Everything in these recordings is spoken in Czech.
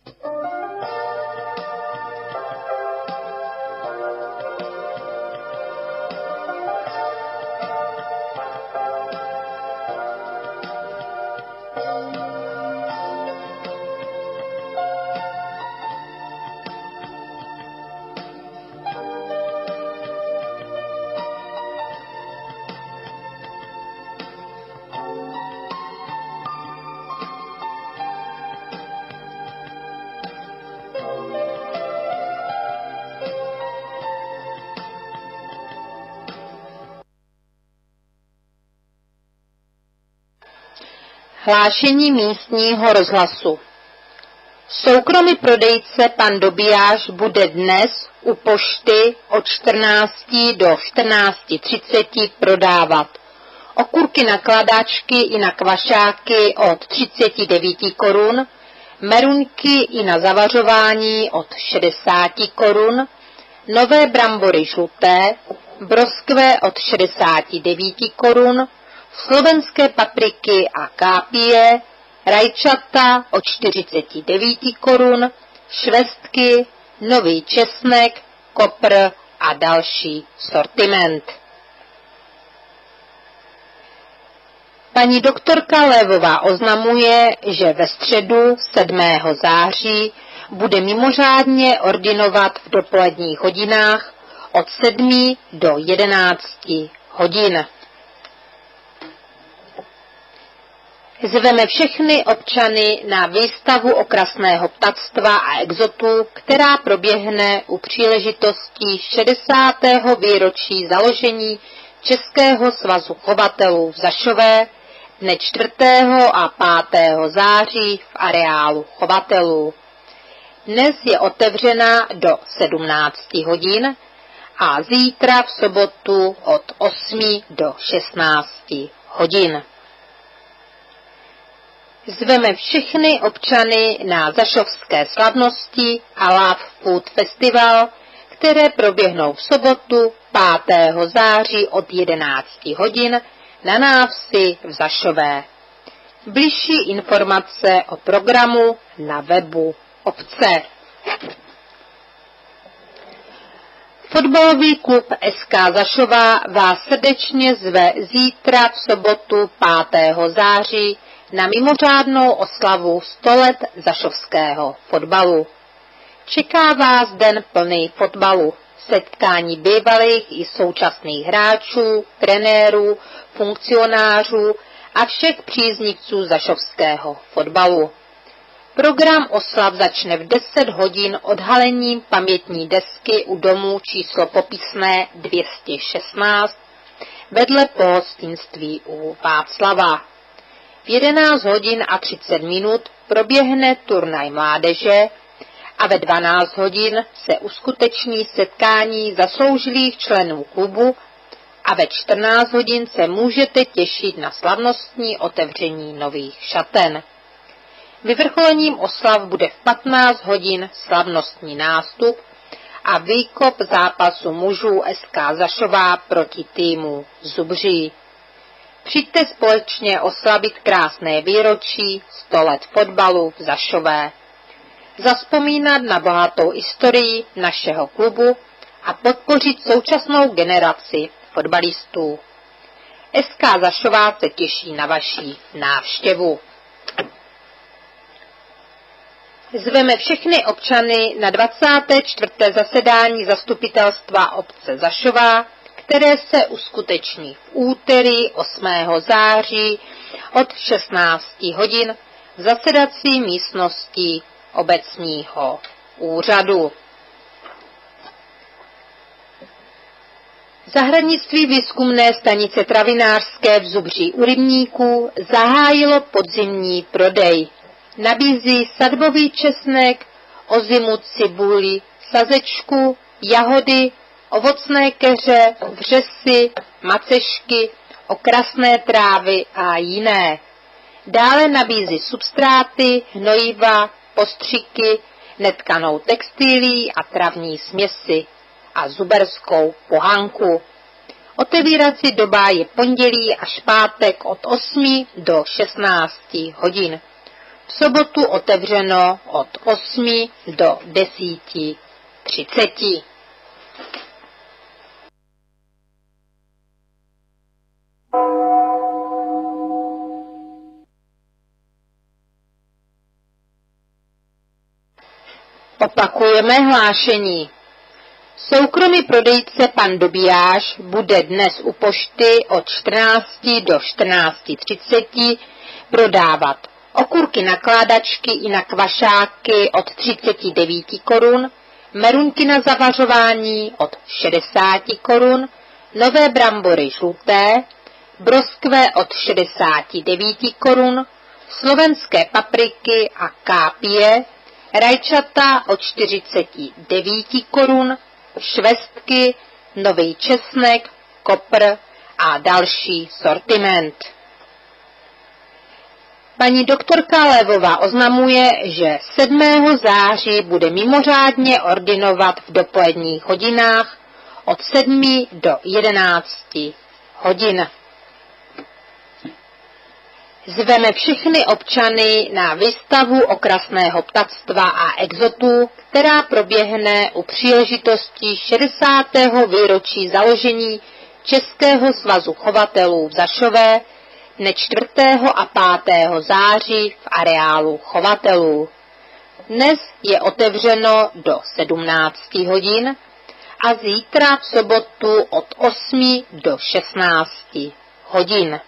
Hlášení místního rozhlasu. Soukromý prodejce pan Dobijáš bude dnes u pošty od 14 do 14:30 prodávat okurky na kladačky i na kvašáky od 39 korun, meruňky i na zavařování od 60 korun, nové brambory žluté, broskve od 69 korun, slovenské papriky a kápie, rajčata od 49 korun, švestky, nový česnek, kopr a další sortiment. Paní doktorka Lévová oznamuje, že ve středu 7. září bude mimořádně ordinovat v dopoledních hodinách od 7 do 11 hodin. Zveme všechny občany na výstavu okrasného ptactva a exotu, která proběhne u příležitosti 60. výročí založení Českého svazu chovatelů v Zašové dne 4. a 5. září v areálu chovatelů. Dnes je otevřena do 17 hodin a zítra v sobotu od 8 do 16 hodin. Zveme všechny občany na zašovské slavnosti a Love Food Festival, které proběhnou v sobotu 5. září od 11 hodin na návsi v Zašové. Bližší informace o programu na webu obce. Fotbalový klub SK Zašova vás srdečně zve zítra v sobotu 5. září na mimořádnou oslavu 100 let zašovského fotbalu. Čeká vás den plný fotbalu, setkání bývalých i současných hráčů, trenérů, funkcionářů a všech příznivců zašovského fotbalu. Program oslav začne v 10 hodin odhalením pamětní desky u domu číslo popisné 216 vedle pohostinství u Václava. V 11 hodin a 30 minut proběhne turnaj mládeže a ve 12 hodin se uskuteční setkání zasloužilých členů klubu a ve 14 hodin se můžete těšit na slavnostní otevření nových šaten. Vyvrcholením oslav bude v 15 hodin slavnostní nástup a výkop zápasu mužů SK Zašová proti týmu Zubří. Přijďte společně oslavit krásné výročí 100 let fotbalu v Zašové. Zavzpomínat na bohatou historii našeho klubu a podpořit současnou generaci fotbalistů. SK Zašová se těší na vaši návštěvu. Zveme všechny občany na 24. zasedání zastupitelstva obce Zašova, které se uskuteční v úterý 8. září od 16 hodin v zasedací místnosti obecního úřadu. Zahradnictví výzkumné stanice travinářské v Zubří u Rybníků zahájilo podzimní prodej. Nabízí sadbový česnek, ozimu, cibuli, sazečku, jahody, ovocné keře, vřesy, macešky, okrasné trávy a jiné. Dále nabízí substráty, hnojiva, postřiky, netkanou textilí a travní směsi a zuberskou pohanku. Otevírací doba je pondělí až pátek od 8 do 16 hodin. v sobotu otevřeno od 8 do 10:30. Opakujeme hlášení. Soukromý prodejce pan Dobijáš bude dnes u pošty od 14 do 14:30 prodávat okurky nakládačky i na kvašáky od 39 korun, merunky na zavařování od 60 korun, nové brambory žluté, broskve od 69 korun, slovenské papriky a kápie, rajčata od 49 korun, švestky, nový česnek, kopr a další sortiment. Paní doktorka Lévová oznamuje, že 7. září bude mimořádně ordinovat v dopoledních hodinách od 7 do 11 hodin. Zveme všechny občany na výstavu okrasného ptactva a exotů, která proběhne u příležitosti 60. výročí založení Českého svazu chovatelů v Zašové dne 4. a 5. září v areálu chovatelů. Dnes je otevřeno do 17 hodin a zítra v sobotu od 8 do 16 hodin.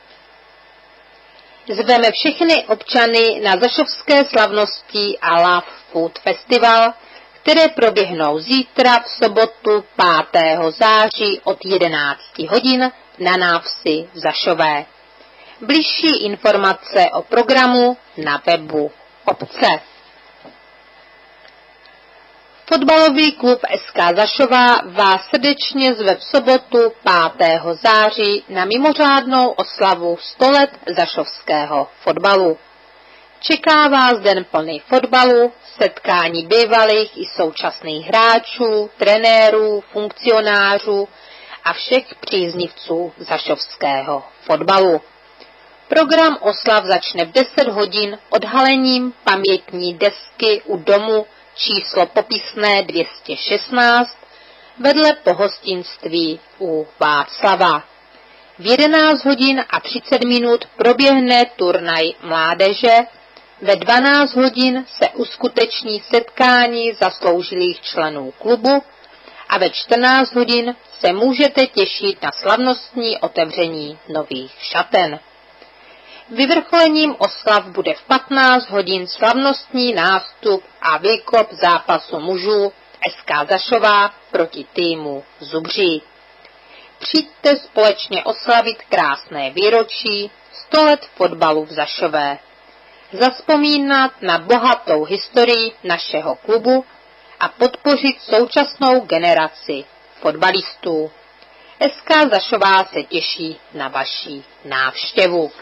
Zveme všechny občany na zašovské slavnosti a Love Food Festival, které proběhnou zítra v sobotu 5. září od 11 hodin na návsi v Zašové. Bližší informace o programu na webu obce. Fotbalový klub SK Zašova vás srdečně zve v sobotu 5. září na mimořádnou oslavu 100 let zašovského fotbalu. Čeká vás den plný fotbalu, setkání bývalých i současných hráčů, trenérů, funkcionářů a všech příznivců zašovského fotbalu. Program oslav začne v 10 hodin odhalením pamětní desky u domu číslo popisné 216 vedle pohostinství u Václava. V 11 hodin a 30 minut proběhne turnaj mládeže, ve 12 hodin se uskuteční setkání zasloužilých členů klubu a ve 14 hodin se můžete těšit na slavnostní otevření nových šaten. Vyvrcholením oslav bude v 15 hodin slavnostní nástup a výkop zápasu mužů SK Zašová proti týmu Zubří. Přijďte společně oslavit krásné výročí 100 let fotbalu v Zašové. Zavzpomínat na bohatou historii našeho klubu a podpořit současnou generaci fotbalistů. SK Zašová se těší na vaši návštěvu.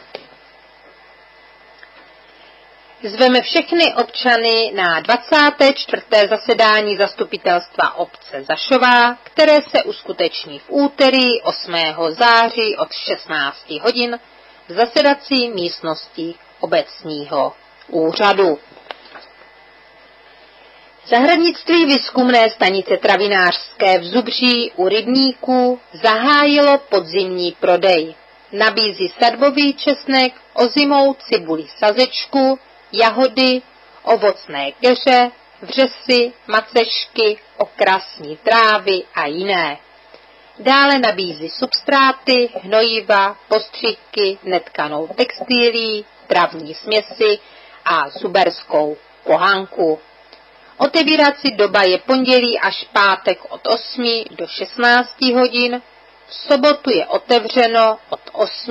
Zveme všechny občany na 24. zasedání zastupitelstva obce Zašová, které se uskuteční v úterý 8. září od 16 hodin v zasedací místnosti obecního úřadu. Zahradnictví výzkumné stanice travinářské v Zubří u rybníků zahájilo podzimní prodej. Nabízí sadbový česnek, ozimou cibuli sazečku, jahody, ovocné keře, vřesy, macešky, okrasní trávy a jiné. Dále nabízí substráty, hnojiva, postřiky, netkanou textilí, travní směsi a zuberskou pohanku. Otevírací doba je pondělí až pátek od 8 do 16 hodin, v sobotu je otevřeno od 8